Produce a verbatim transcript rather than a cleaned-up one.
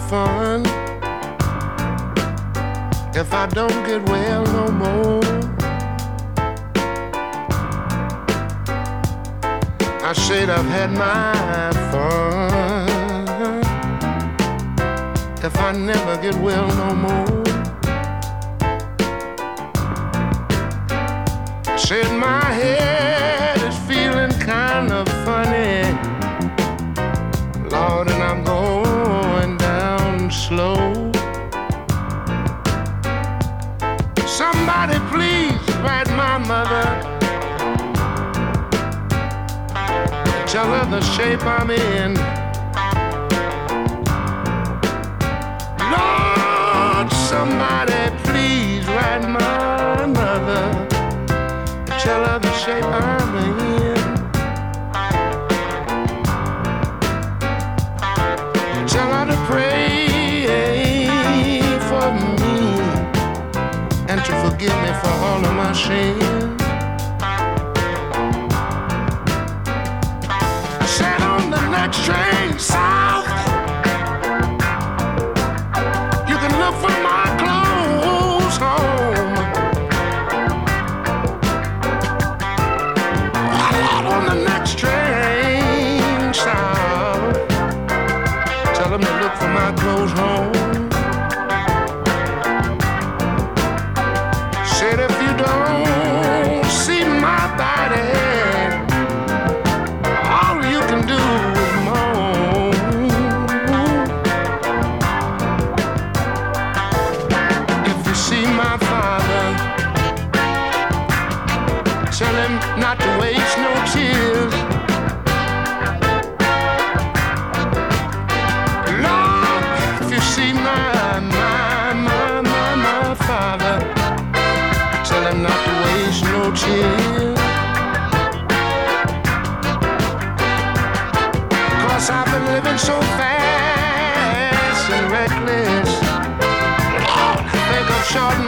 fun if I don't get well no more. I said I've had my fun if I never get well no more. I said my head is feeling kind of funny, Lord, and I'm going down slow. Somebody please write my mother, tell her the shape I'm in. Lord, somebody please write my mother, tell her the shape I'm in. Tell her to pray for me and to forgive me for all of my sins. I sat on the next train south. You can look for my clothes home. I got on the next train south. Tell them to look for my clothes home. Said if you don't see my body, all you can do is moan. If you see my father, tell him not to waste no tears. Lord, if you see my, my, my, my, my father, tell him not to waste no tears. Cause I've been living so fast and reckless, Lord, I think I'm short